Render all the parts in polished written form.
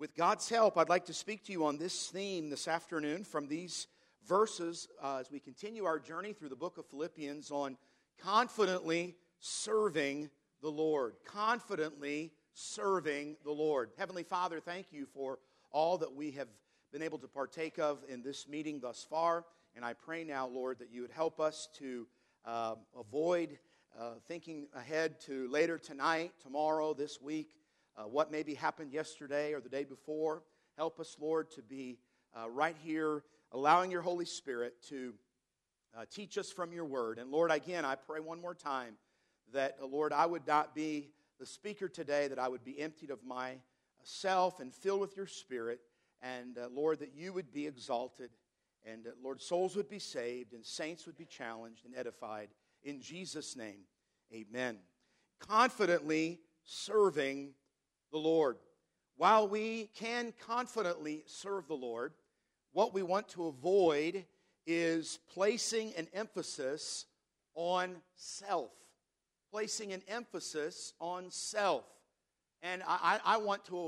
With God's help, I'd like to speak to you on this theme this afternoon from these verses as we continue our journey through the book of Philippians on confidently serving the Lord. Confidently serving the Lord. Heavenly Father, thank you for all that we have been able to partake of in this meeting thus far. And I pray now, Lord, that you would help us to avoid thinking ahead to later tonight, tomorrow, this week, what maybe happened yesterday or the day before. Help us, Lord, to be right here, allowing your Holy Spirit to teach us from your word. And Lord, again, I pray one more time that, Lord, I would not be the speaker today, that I would be emptied of myself and filled with your Spirit. And Lord, that you would be exalted. And Lord, souls would be saved and saints would be challenged and edified. In Jesus' name, amen. Confidently serving the Lord. While we can confidently serve the Lord, what we want to avoid is placing an emphasis on self. Placing an emphasis on self. And I want to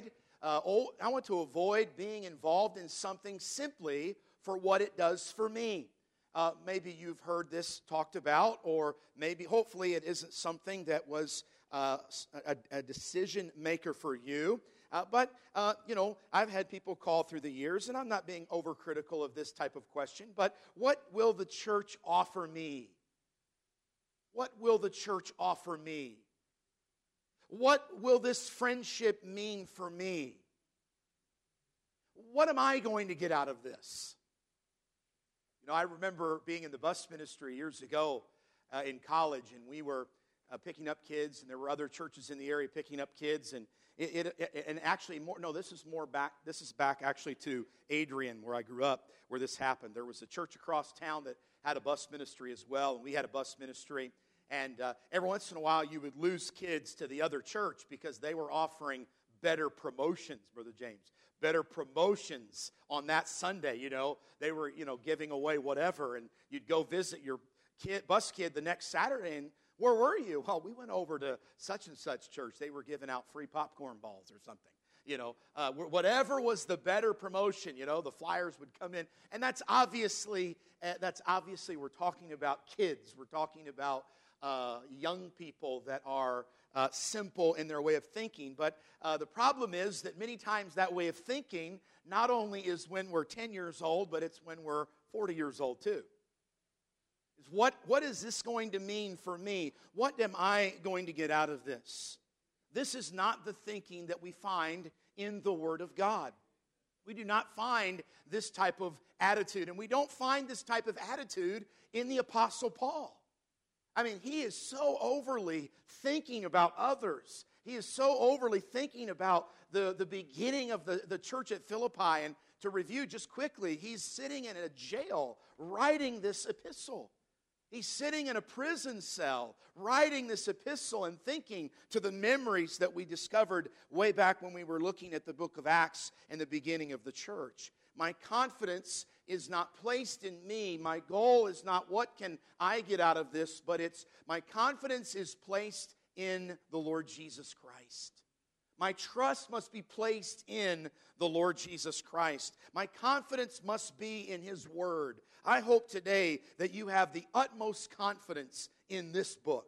avoid being involved in something simply for what it does for me. Maybe you've heard this talked about, or maybe, hopefully, it isn't something that was a decision maker for you. But I've had people call through the years, and I'm not being overcritical of this type of question, but what will the church offer me? What will the church offer me? What will this friendship mean for me? What am I going to get out of this? I remember being in the bus ministry years ago in college, and we were picking up kids, and there were other churches in the area picking up kids, and this is back actually to Adrian, where I grew up, where this happened. There was a church across town that had a bus ministry as well, and we had a bus ministry, and every once in a while you would lose kids to the other church because they were offering better promotions, Brother James. Better promotions on that Sunday, They were, giving away whatever, and you'd go visit your bus kid the next Saturday, and where were you? Well, we went over to such and such church. They were giving out free popcorn balls or something. Whatever was the better promotion, the flyers would come in. And that's obviously we're talking about kids. We're talking about young people that are simple in their way of thinking. But the problem is that many times that way of thinking not only is when we're 10 years old, but it's when we're 40 years old too. What is this going to mean for me? What am I going to get out of this? This is not the thinking that we find in the Word of God. We do not find this type of attitude, and we don't find this type of attitude in the Apostle Paul. I mean, he is so overly thinking about others. He is so overly thinking about the beginning of the church at Philippi. And to review just quickly, he's sitting in a jail writing this epistle. He's sitting in a prison cell writing this epistle and thinking to the memories that we discovered way back when we were looking at the book of Acts and the beginning of the church. My confidence is not placed in me. My goal is not what can I get out of this, but it's my confidence is placed in the Lord Jesus Christ. My trust must be placed in the Lord Jesus Christ. My confidence must be in His Word. I hope today that you have the utmost confidence in this book.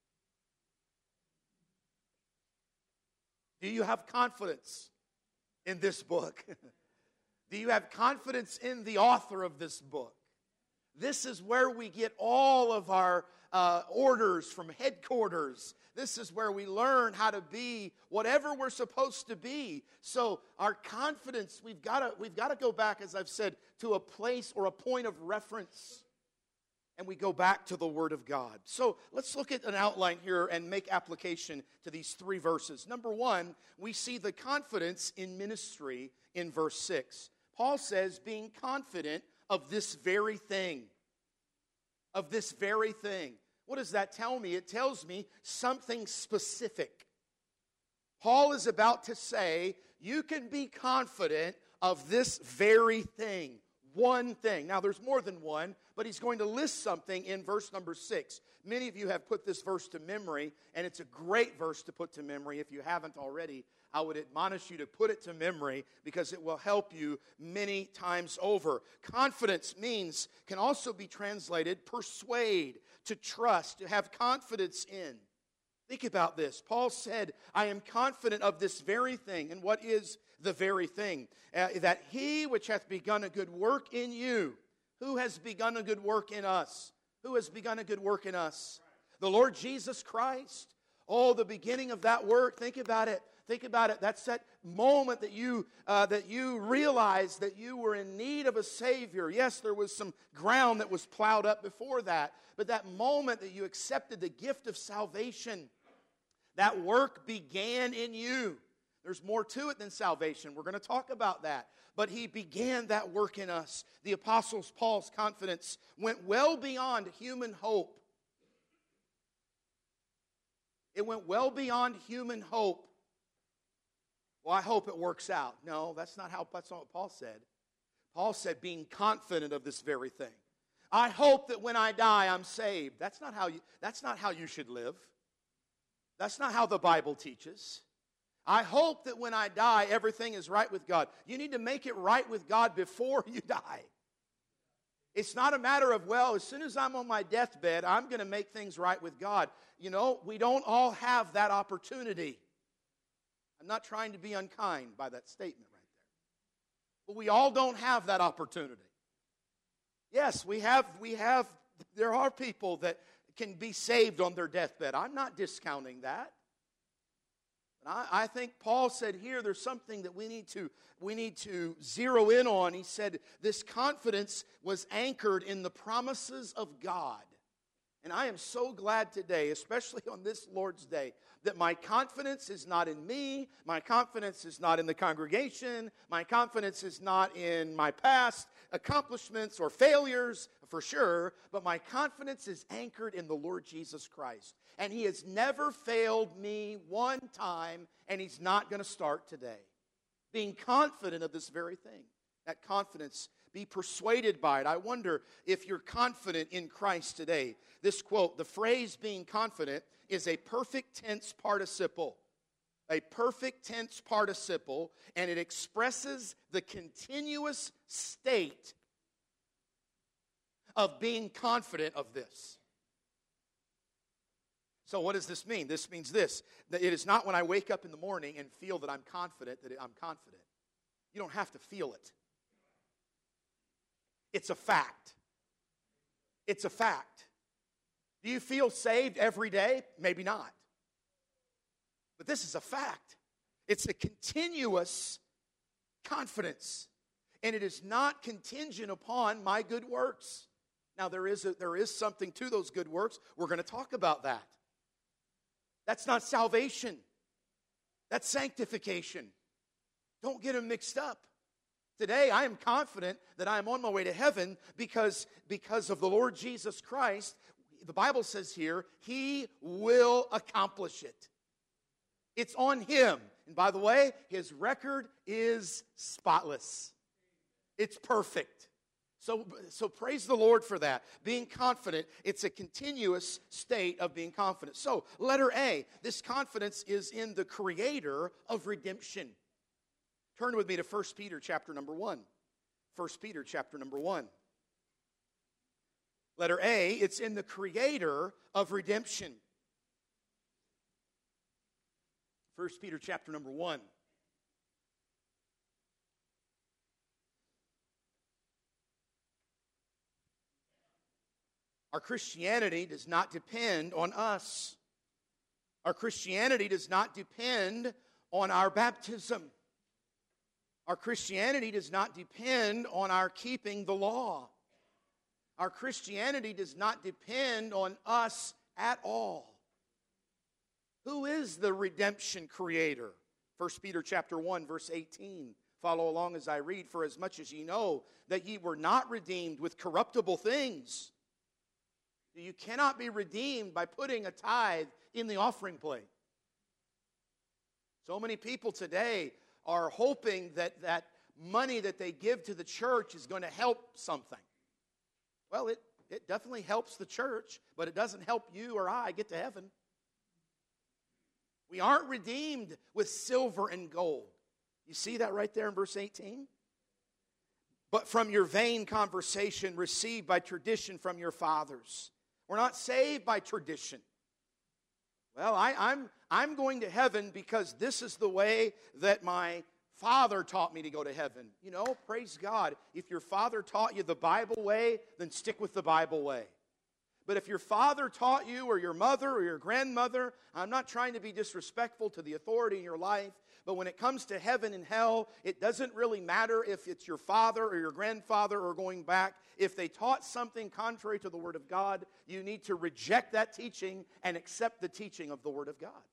Do you have confidence in this book? Do you have confidence in the author of this book? This is where we get all of our orders from headquarters. This is where we learn how to be whatever we're supposed to be. So our confidence, we've got to go back, as I've said, to a place or a point of reference. And we go back to the Word of God. So let's look at an outline here and make application to these three verses. Number one, we see the confidence in ministry in verse 6. Paul says, being confident of this very thing. Of this very thing. What does that tell me? It tells me something specific. Paul is about to say, you can be confident of this very thing. one thing. Now, there's more than one, but he's going to list something in verse number 6. Many of you have put this verse to memory, and it's a great verse to put to memory. If you haven't already, I would admonish you to put it to memory because it will help you many times over. Confidence can also be translated persuade, to trust, to have confidence in. Think about this. Paul said, I am confident of this very thing. And what is the very thing? That he which hath begun a good work in you. Who has begun a good work in us? Who has begun a good work in us? The Lord Jesus Christ. Oh, the beginning of that work. Think about it. Think about it. That's that moment that you realized that you were in need of a Savior. Yes, there was some ground that was plowed up before that. But that moment that you accepted the gift of salvation, that work began in you. There's more to it than salvation. We're going to talk about that. But he began that work in us. The Apostle Paul's confidence went well beyond human hope. It went well beyond human hope. Well, I hope it works out. No, that's not what Paul said. Paul said, being confident of this very thing. I hope that when I die, I'm saved. That's not how you should live. That's not how the Bible teaches. I hope that when I die, everything is right with God. You need to make it right with God before you die. It's not a matter of, well, as soon as I'm on my deathbed, I'm going to make things right with God. You know, we don't all have that opportunity. I'm not trying to be unkind by that statement right there. But we all don't have that opportunity. Yes, there are people that can be saved on their deathbed. I'm not discounting that. But I think Paul said here there's something that we need to zero in on. He said this confidence was anchored in the promises of God. And I am so glad today, especially on this Lord's Day, that my confidence is not in me, my confidence is not in the congregation, my confidence is not in my past accomplishments or failures, for sure, but my confidence is anchored in the Lord Jesus Christ. And He has never failed me one time, and He's not going to start today. Being confident of this very thing, that confidence, be persuaded by it. I wonder if you're confident in Christ today. This quote, the phrase being confident is a perfect tense participle. A perfect tense participle, and it expresses the continuous state of being confident of this. So what does this mean? This means this, that it is not when I wake up in the morning and feel that I'm confident that I'm confident. You don't have to feel it. It's a fact. It's a fact. Do you feel saved every day? Maybe not. But this is a fact. It's a continuous confidence. And it is not contingent upon my good works. Now, there is something to those good works. We're going to talk about that. That's not salvation. That's sanctification. Don't get them mixed up. Today, I am confident that I am on my way to heaven because of the Lord Jesus Christ. The Bible says here, He will accomplish it. It's on Him. And by the way, His record is spotless. It's perfect. So praise the Lord for that. Being confident, it's a continuous state of being confident. So, letter A, this confidence is in the Creator of redemption. Turn with me to 1 Peter chapter number 1. 1 Peter chapter number 1. Letter A, it's in the Creator of redemption. 1 Peter chapter number 1. Our Christianity does not depend on us. Our Christianity does not depend on our baptism. Our Christianity does not depend on our keeping the law. Our Christianity does not depend on us at all. Who is the redemption creator? 1 Peter chapter 1, verse 18. Follow along as I read. For as much as ye know that ye were not redeemed with corruptible things. You cannot be redeemed by putting a tithe in the offering plate. So many people today are hoping that money that they give to the church is going to help something. Well, it definitely helps the church, but it doesn't help you or I get to heaven. We aren't redeemed with silver and gold. You see that right there in verse 18? But from your vain conversation received by tradition from your fathers. We're not saved by tradition. Well, I'm going to heaven because this is the way that my father taught me to go to heaven. You know, praise God. If your father taught you the Bible way, then stick with the Bible way. But if your father taught you, or your mother, or your grandmother, I'm not trying to be disrespectful to the authority in your life, but when it comes to heaven and hell, it doesn't really matter if it's your father or your grandfather or going back. If they taught something contrary to the Word of God, you need to reject that teaching and accept the teaching of the Word of God.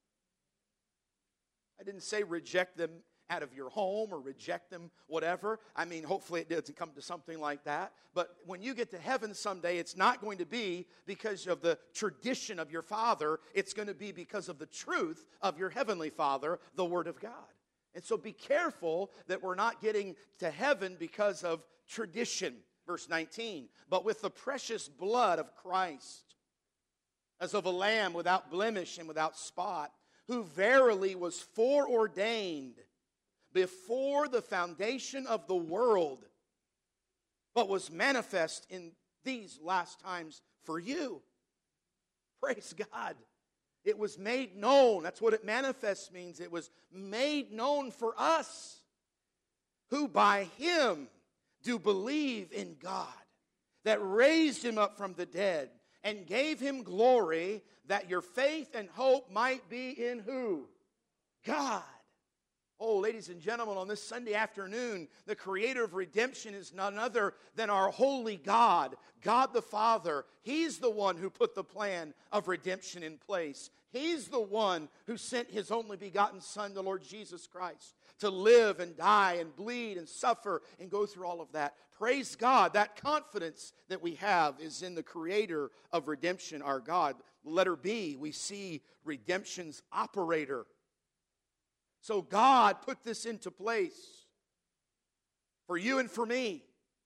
I didn't say reject them out of your home or reject them, whatever. I mean, hopefully it doesn't come to something like that. But when you get to heaven someday, it's not going to be because of the tradition of your father. It's going to be because of the truth of your heavenly Father, the Word of God. And so be careful that we're not getting to heaven because of tradition. Verse 19, but with the precious blood of Christ, as of a lamb without blemish and without spot, who verily was foreordained before the foundation of the world, but was manifest in these last times for you. Praise God. It was made known. That's what it manifest means. It was made known for us, who by him do believe in God, that raised him up from the dead and gave him glory, that your faith and hope might be in who? God. Oh, ladies and gentlemen, on this Sunday afternoon, the creator of redemption is none other than our holy God, God the Father. He's the one who put the plan of redemption in place. He's the one who sent his only begotten Son, the Lord Jesus Christ, to live and die and bleed and suffer and go through all of that. Praise God. That confidence that we have is in the creator of redemption, our God. Letter B, we see redemption's operator. So God put this into place for you and for me.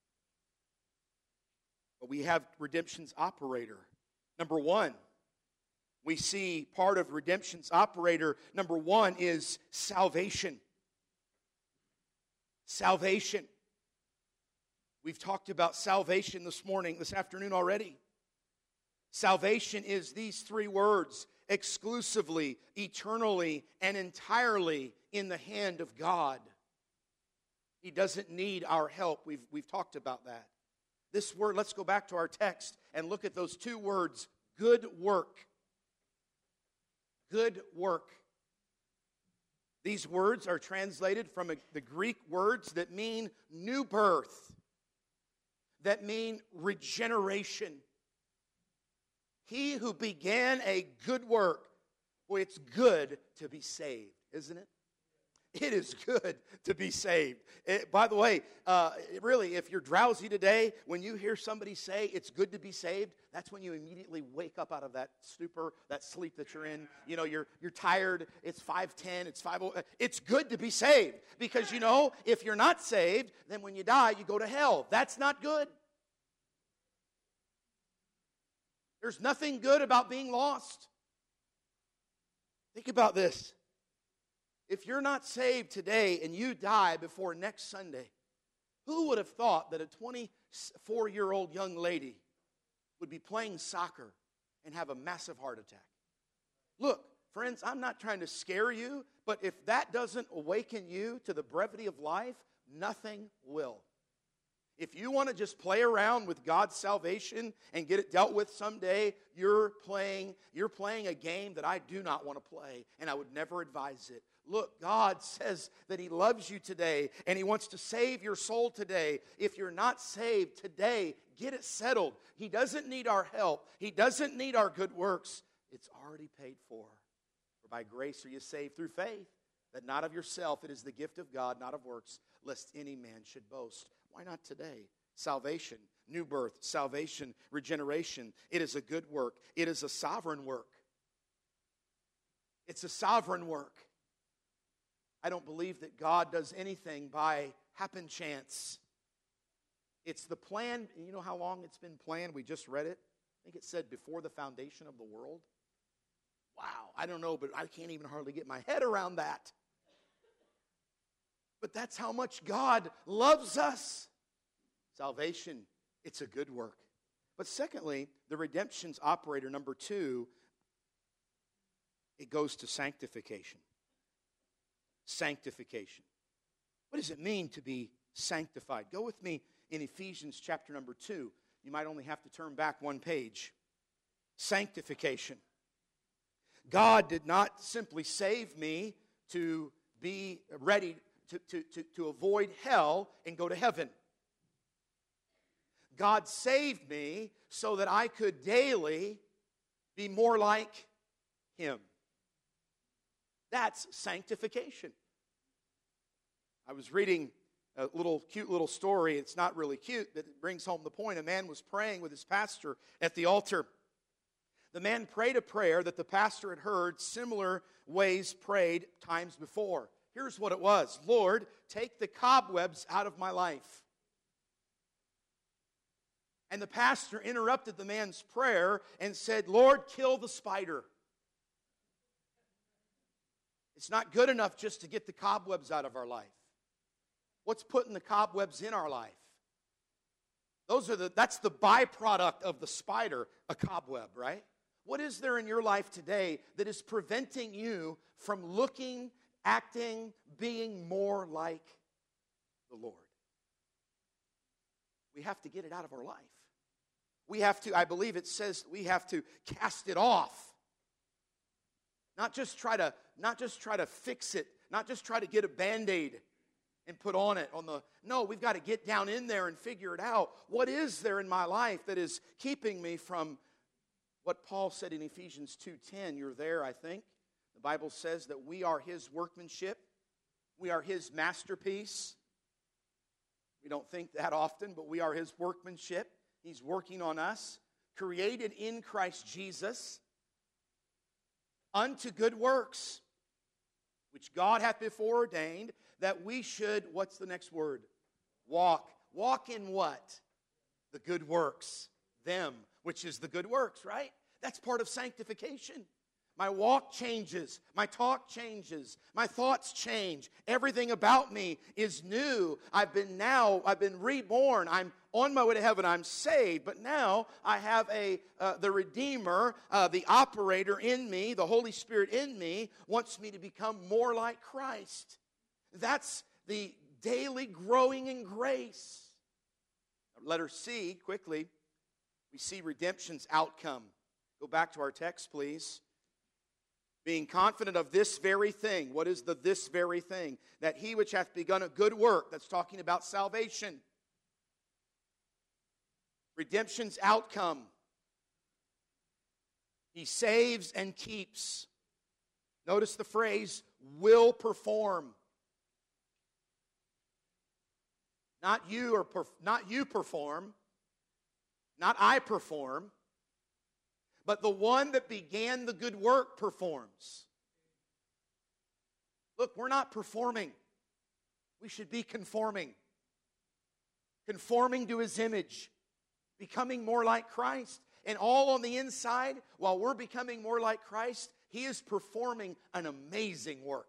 But we have redemption's operator. Number one, we see part of redemption's operator. Number one is salvation. Salvation. We've talked about salvation this afternoon already. Salvation is these three words: exclusively, eternally, and entirely in the hand of God. He doesn't need our help. We've talked about that. This word, let's go back to our text and look at those two words, good work. Good work. These words are translated from the Greek words that mean new birth, that mean regeneration. He who began a good work. Boy, it's good to be saved, isn't it? It is good to be saved. By the way, really, if you're drowsy today, when you hear somebody say it's good to be saved, that's when you immediately wake up out of that stupor, that sleep that you're in. You know, you're tired. It's 5:10. It's 5:00. It's good to be saved because, you know, if you're not saved, then when you die, you go to hell. That's not good. There's nothing good about being lost. Think about this. If you're not saved today and you die before next Sunday, who would have thought that a 24-year-old young lady would be playing soccer and have a massive heart attack? Look, friends, I'm not trying to scare you, but if that doesn't awaken you to the brevity of life, nothing will. If you want to just play around with God's salvation and get it dealt with someday, you're playing a game that I do not want to play, and I would never advise it. Look, God says that He loves you today, and He wants to save your soul today. If you're not saved today, get it settled. He doesn't need our help. He doesn't need our good works. It's already paid for. For by grace are you saved through faith, that not of yourself, it is the gift of God, not of works, lest any man should boast. Why not today? Salvation, new birth, salvation, regeneration. It is a good work. It is a sovereign work. It's a sovereign work. I don't believe that God does anything by happen chance. It's the plan. You know how long it's been planned? We just read it. I think it said before the foundation of the world. Wow, I don't know, but I can't even hardly get my head around that. But that's how much God loves us. Salvation, it's a good work. But secondly, the redemption's operator, number 2, it goes to sanctification. Sanctification. What does it mean to be sanctified? Go with me in Ephesians chapter number 2. You might only have to turn back one page. Sanctification. God did not simply save me to be ready to avoid hell and go to heaven. God saved me so that I could daily be more like Him. That's sanctification. I was reading a cute little story. It's not really cute, but it brings home the point. A man was praying with his pastor at the altar. The man prayed a prayer that the pastor had heard similar ways prayed times before. Here's what it was. Lord, take the cobwebs out of my life. And the pastor interrupted the man's prayer and said, Lord, kill the spider. It's not good enough just to get the cobwebs out of our life. What's putting the cobwebs in our life? That's the byproduct of the spider, a cobweb, right? What is there in your life today that is preventing you from looking, acting, being more like the Lord? We have to get it out of our life. We have to, I believe it says, we have to cast it off. Not just try to fix it, not just try to get a Band-Aid and put on it no, we've got to get down in there and figure it out. What is there in my life that is keeping me from what Paul said in Ephesians 2:10? You're there, I think. The Bible says that we are His workmanship. We are His masterpiece. We don't think that often, but we are His workmanship. He's working on us, created in Christ Jesus unto good works, which God hath before ordained that we should, what's the next word? Walk. Walk in what? The good works. Them, which is the good works, right? That's part of sanctification. My walk changes. My talk changes. My thoughts change. Everything about me is new. I've been reborn. I'm on my way to heaven. I'm saved. But now I have the Redeemer, the operator in me, the Holy Spirit in me, wants me to become more like Christ. That's the daily growing in grace. Letter C, quickly. We see redemption's outcome. Go back to our text, please. Being confident of this very thing. What is this very thing? That he which hath begun a good work. That's talking about salvation. Redemption's outcome. He saves and keeps. Notice the phrase, will perform. Not you perform. Not I perform. But the one that began the good work performs. Look, we're not performing. We should be conforming. Conforming to His image. Becoming more like Christ. And all on the inside, while we're becoming more like Christ, He is performing an amazing work.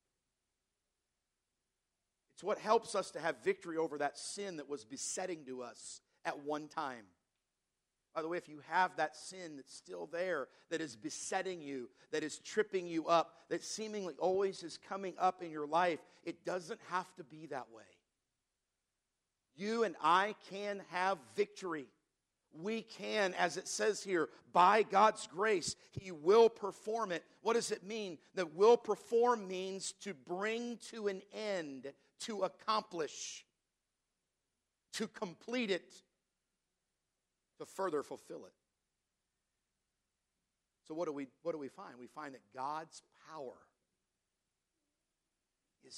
It's what helps us to have victory over that sin that was besetting to us at one time. By the way, if you have that sin that's still there, that is besetting you, that is tripping you up, that seemingly always is coming up in your life, it doesn't have to be that way. You and I can have victory. We can, as it says here, by God's grace, He will perform it. What does it mean? That will perform means to bring to an end, to accomplish, to complete it, to further fulfill it. So what do we find? We find that God's power is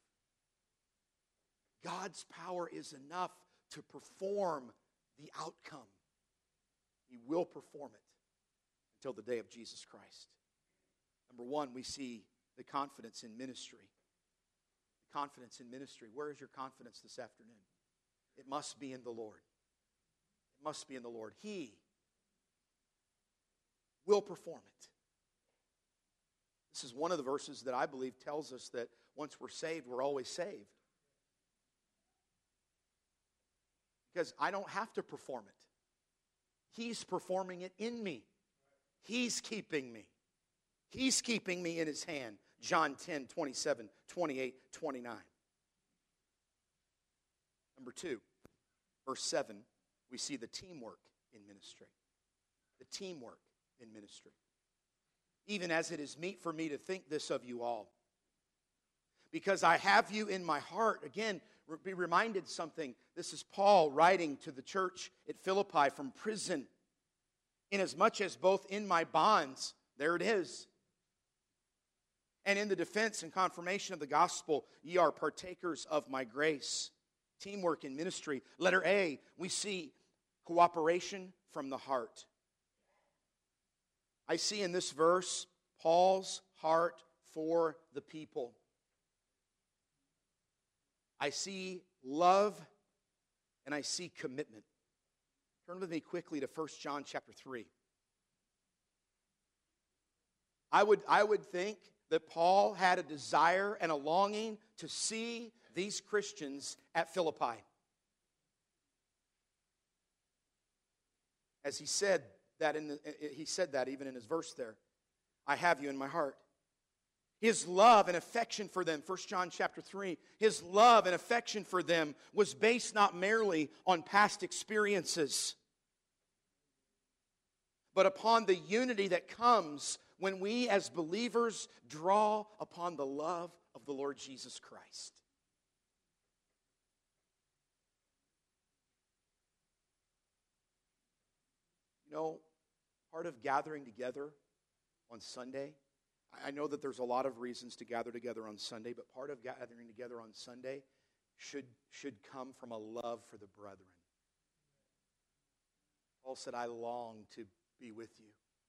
enough. God's power is enough to perform the outcome. He will perform it until the day of Jesus Christ. Number one, we see the confidence in ministry. confidence in ministry. Where is your confidence this afternoon? It must be in the Lord. It must be in the Lord. He will perform it. This is one of the verses that I believe tells us that once we're saved, we're always saved. Because I don't have to perform it. He's performing it in me. He's keeping me. He's keeping me in His hand. John 10, 27, 28, 29. Number 2, verse 7, we see the teamwork in ministry. The teamwork in ministry. Even as it is meet for me to think this of you all. Because I have you in my heart. Again, be reminded something. This is Paul writing to the church at Philippi from prison. Inasmuch as both in my bonds, there it is, and in the defense and confirmation of the gospel, ye are partakers of my grace. Teamwork in ministry. Letter A, we see cooperation from the heart. I see in this verse Paul's heart for the people. I see love and I see commitment. Turn with me quickly to 1 John chapter 3. I would think that Paul had a desire and a longing to see these Christians at Philippi. As he said that even in his verse there. I have you in my heart. His love and affection for them, 1 John chapter 3, his love and affection for them was based not merely on past experiences, but upon the unity that comes when we as believers draw upon the love of the Lord Jesus Christ. You know, part of gathering together on Sunday, I know that there's a lot of reasons to gather together on Sunday, but part of gathering together on Sunday should come from a love for the brethren. Paul said, I long to be with you.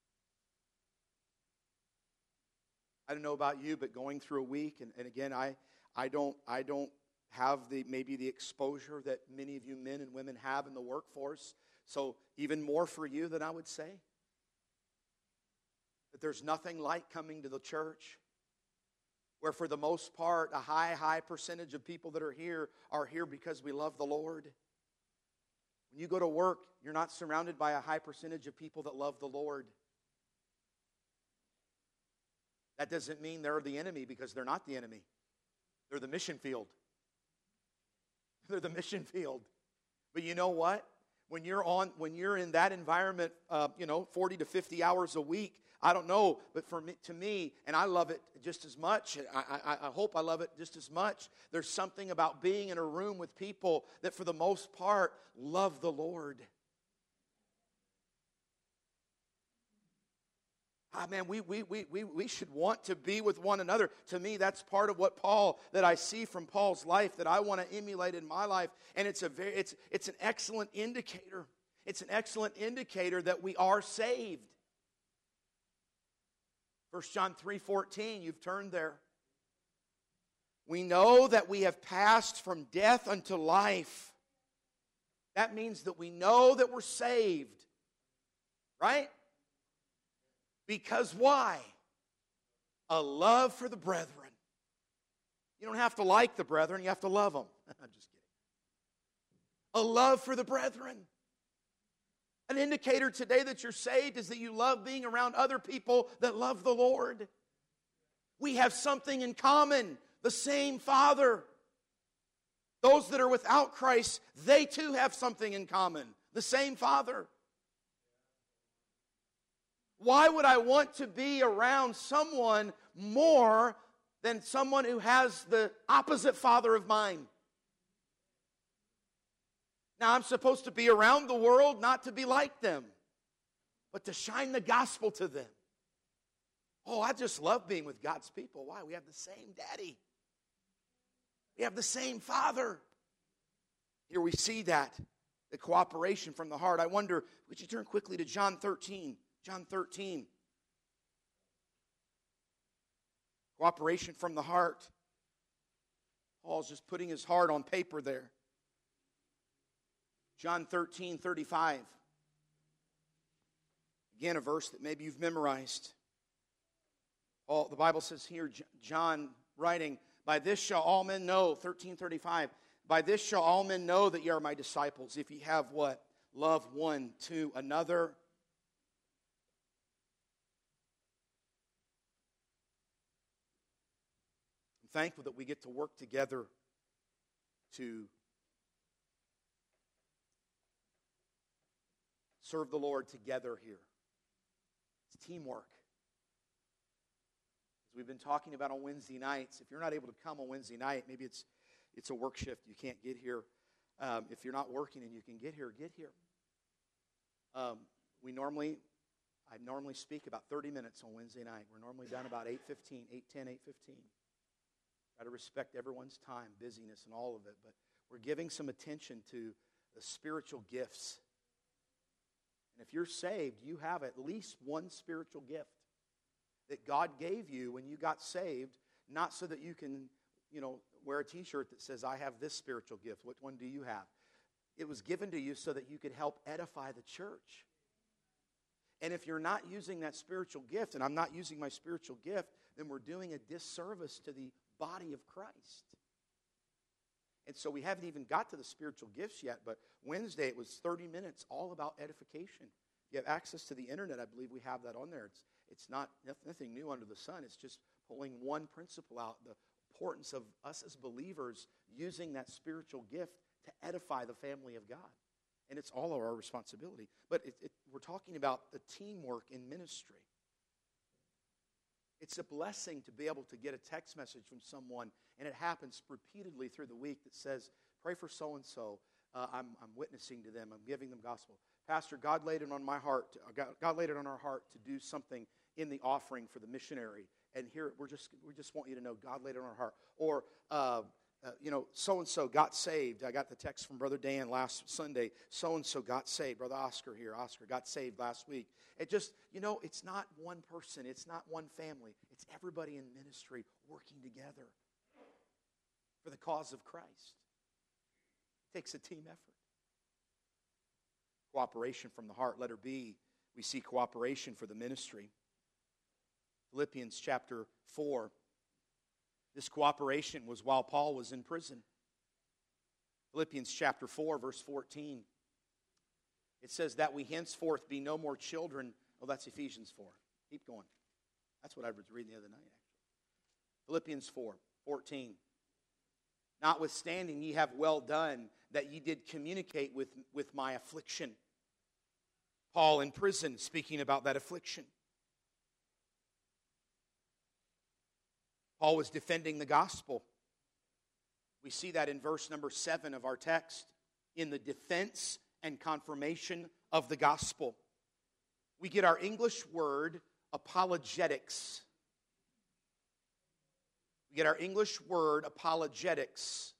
I don't know about you, but going through a week, and again, I don't have maybe the exposure that many of you men and women have in the workforce. So even more for you than I would say. That there's nothing like coming to the church where for the most part a high percentage of people that are here because we love the Lord. When you go to work, you're not surrounded by a high percentage of people that love the Lord. That doesn't mean they're the enemy, because they're not the enemy. They're the mission field. They're the mission field. But you know what? When you're in that environment, 40 to 50 hours a week, I don't know, but to me, and I love it just as much. I hope I love it just as much. There's something about being in a room with people that, for the most part, love the Lord. Man, we should want to be with one another. To me, that's part of what that I see from Paul's life that I want to emulate in my life. And it's an excellent indicator. It's an excellent indicator that we are saved. 1 John 3:14, you've turned there. We know that we have passed from death unto life. That means that we know that we're saved. Right? Because why? A love for the brethren. You don't have to like the brethren, you have to love them. I'm just kidding. A love for the brethren. An indicator today that you're saved is that you love being around other people that love the Lord. We have something in common, the same Father. Those that are without Christ, they too have something in common, the same Father. Why would I want to be around someone more than someone who has the opposite father of mine? Now, I'm supposed to be around the world not to be like them, but to shine the gospel to them. Oh, I just love being with God's people. Why? We have the same daddy. We have the same Father. Here we see that, the cooperation from the heart. I wonder, would you turn quickly to John 13? John 13. Cooperation from the heart. Paul's just putting his heart on paper there. John 13:35. Again, a verse that maybe you've memorized. The Bible says here, John writing, by this shall all men know, 13:35, by this shall all men know that ye are my disciples, if ye have what? Love one to another. I'm thankful that we get to work together to serve the Lord together here. It's teamwork. As we've been talking about on Wednesday nights, if you're not able to come on Wednesday night, maybe it's a work shift, you can't get here. If you're not working and you can get here, get here. I normally speak about 30 minutes on Wednesday night. We're normally done about 8:15, 8:10, 8:15. Try to respect everyone's time, busyness, and all of it. But we're giving some attention to the spiritual gifts. And if you're saved, you have at least one spiritual gift that God gave you when you got saved, not so that you can, wear a t-shirt that says, I have this spiritual gift. What one do you have? It was given to you so that you could help edify the church. And if you're not using that spiritual gift, and I'm not using my spiritual gift, then we're doing a disservice to the body of Christ. And so we haven't even got to the spiritual gifts yet, but Wednesday it was 30 minutes all about edification. If you have access to the internet, I believe we have that on there. It's not nothing new under the sun. It's just pulling one principle out, the importance of us as believers using that spiritual gift to edify the family of God. And it's all of our responsibility. But we're talking about the teamwork in ministry. It's a blessing to be able to get a text message from someone, and it happens repeatedly through the week that says, pray for so-and-so. I'm witnessing to them. I'm giving them gospel. Pastor, God laid it on my heart. God laid it on our heart to do something in the offering for the missionary. And here, we just want you to know God laid it on our heart. Or, so-and-so got saved. I got the text from Brother Dan last Sunday. So-and-so got saved. Brother Oscar here. Oscar got saved last week. It just, it's not one person. It's not one family. It's everybody in ministry working together for the cause of Christ. It takes a team effort. Cooperation from the heart. Letter B, we see cooperation for the ministry. Philippians chapter 4. This cooperation was while Paul was in prison. Philippians chapter 4, verse 14. It says that we henceforth be no more children. Oh, that's Ephesians 4. Keep going. That's what I was reading the other night, actually. Philippians 4, 14. Notwithstanding, ye have well done that ye did communicate with my affliction. Paul in prison speaking about that affliction. Paul was defending the gospel. We see that in verse number 7 of our text. In the defense and confirmation of the gospel. We get our English word apologetics. We get our English word apologetics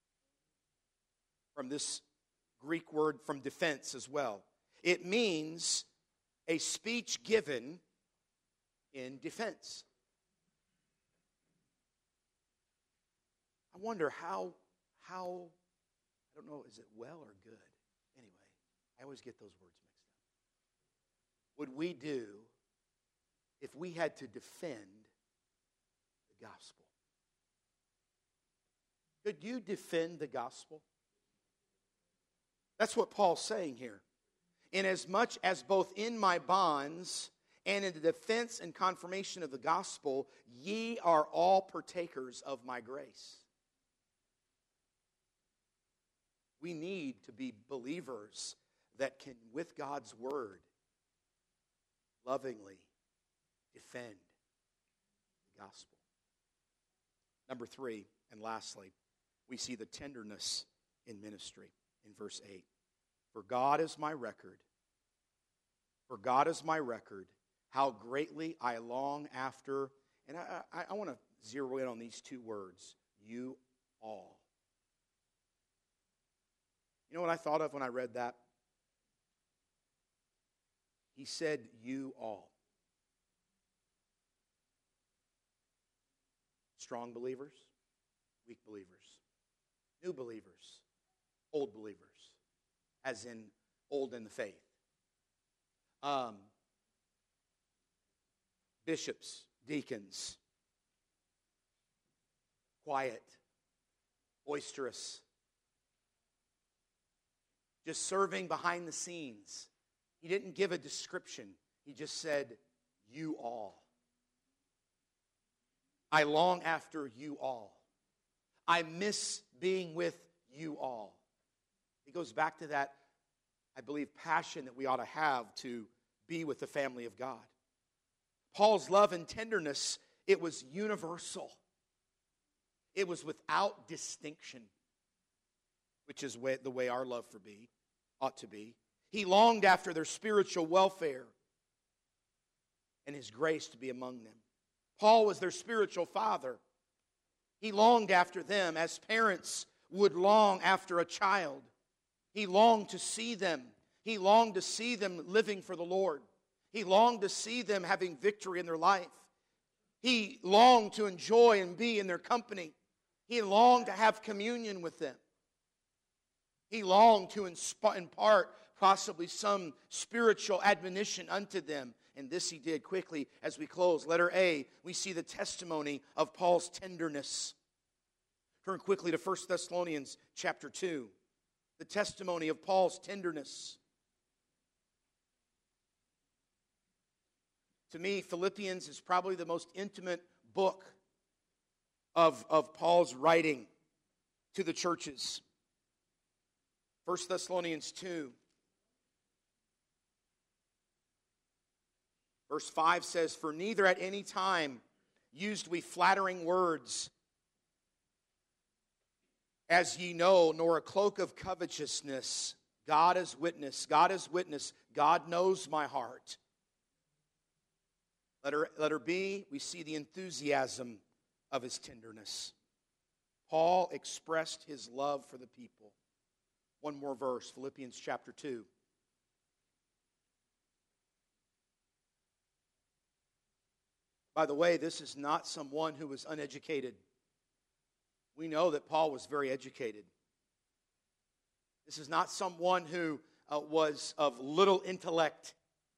from this Greek word from defense as well. It means a speech given in defense. I wonder how, I don't know, is it well or good? Anyway, I always get those words mixed up. Would we do if we had to defend the gospel? Could you defend the gospel? That's what Paul's saying here. Inasmuch as both in my bonds and in the defense and confirmation of the gospel, ye are all partakers of my grace. We need to be believers that can, with God's word, lovingly defend the gospel. Number 3, and lastly, we see the tenderness in ministry in verse 8. For God is my record. For God is my record, how greatly I long after, and I want to zero in on these two words, you all. You know what I thought of when I read that? He said, you all. Strong believers, weak believers, new believers, old believers, as in old in the faith. Bishops, deacons, quiet, boisterous, just serving behind the scenes. He didn't give a description. He just said, you all. I long after you all. I miss being with you all. It goes back to that, I believe, passion that we ought to have to be with the family of God. Paul's love and tenderness, it was universal. It was without distinction, which is the way our love for be ought to be. He longed after their spiritual welfare and His grace to be among them. Paul was their spiritual father. He longed after them as parents would long after a child. He longed to see them. He longed to see them living for the Lord. He longed to see them having victory in their life. He longed to enjoy and be in their company. He longed to have communion with them. He longed to impart possibly some spiritual admonition unto them. And this he did quickly as we close. Letter A, we see the testimony of Paul's tenderness. Turn quickly to 1 Thessalonians chapter 2. The testimony of Paul's tenderness. To me, Philippians is probably the most intimate book of Paul's writing to the churches. 1 Thessalonians 2. Verse 5 says, "For neither at any time used we flattering words, as ye know, nor a cloak of covetousness. God is witness. God is witness. God knows my heart." Letter B, we see the enthusiasm of his tenderness. Paul expressed his love for the people. One more verse, Philippians chapter 2. By the way, this is not someone who was uneducated. We know that Paul was very educated. This is not someone who was of little intellect.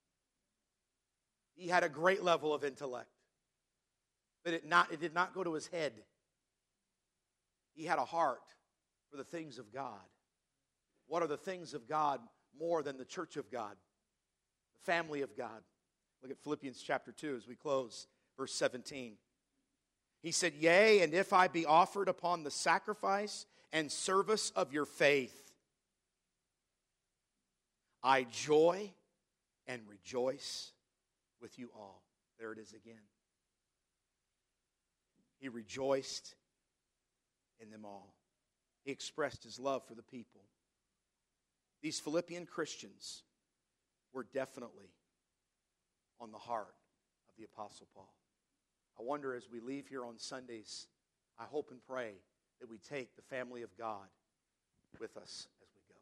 He had a great level of intellect, but it did not go to his head. He had a heart for the things of God. What are the things of God more than the church of God, the family of God? Look at Philippians chapter 2 as we close, verse 17. He said, "Yea, and if I be offered upon the sacrifice and service of your faith, I joy and rejoice with you all." There it is again. He rejoiced in them all. He expressed his love for the people. These Philippian Christians were definitely on the heart of the Apostle Paul. I wonder, as we leave here on Sundays, I hope and pray that we take the family of God with us as we go.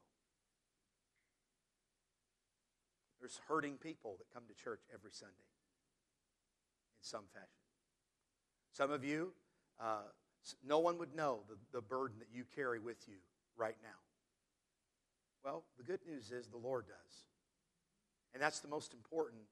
There's hurting people that come to church every Sunday in some fashion. Some of you, no one would know the burden that you carry with you right now. Well, the good news is the Lord does. And that's the most important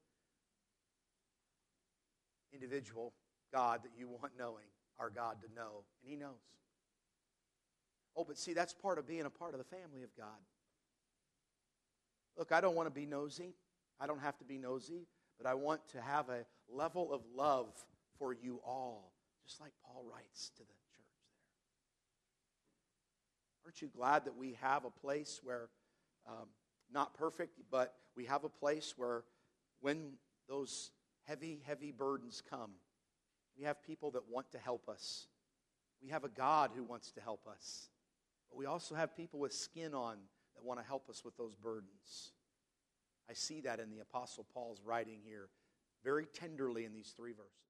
individual, God, that you want knowing, our God to know. And He knows. Oh, but see, that's part of being a part of the family of God. Look, I don't want to be nosy. I don't have to be nosy. But I want to have a level of love for you all, just like Paul writes to the church there. Aren't you glad that we have a place where, not perfect, but we have a place where when those heavy, heavy burdens come, we have people that want to help us. We have a God who wants to help us. But we also have people with skin on that want to help us with those burdens. I see that in the Apostle Paul's writing here very tenderly in these 3 verses.